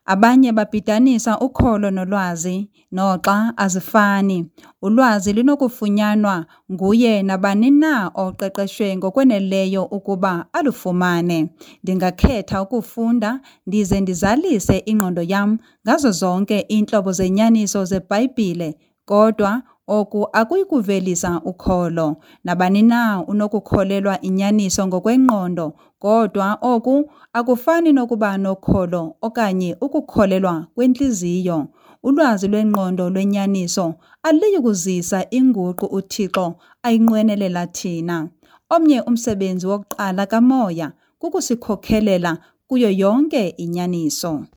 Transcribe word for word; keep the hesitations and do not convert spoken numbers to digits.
Abanye babhidanisa ukholo nolwazi, noxa azifani. Ulwazi lunokufunyanwa nguye nabani na oqeqeshwe ngokweneleyo ukuba alufumane. Ndingakhetha ukufunda ndize ndizalise ingqondo yam ngazo zonke iintlobo zenyaniso zeBhayibhile, kodwa oku akuyi kuvelisa ukholo. Nabani na unokukholelwa inyaniso ngokwengqondo, kodwa oku akufani nokuba nokholo okanye ukukholelwa kwentliziyo. Ulwazi lwengqondo lwenyaniso aluyi kuzisa inguqu uThixo ayinqwenelela thina. Omnye umsebenzi wokuqala kaMoya kukusikhokhelela kuyo yonke inyaniso.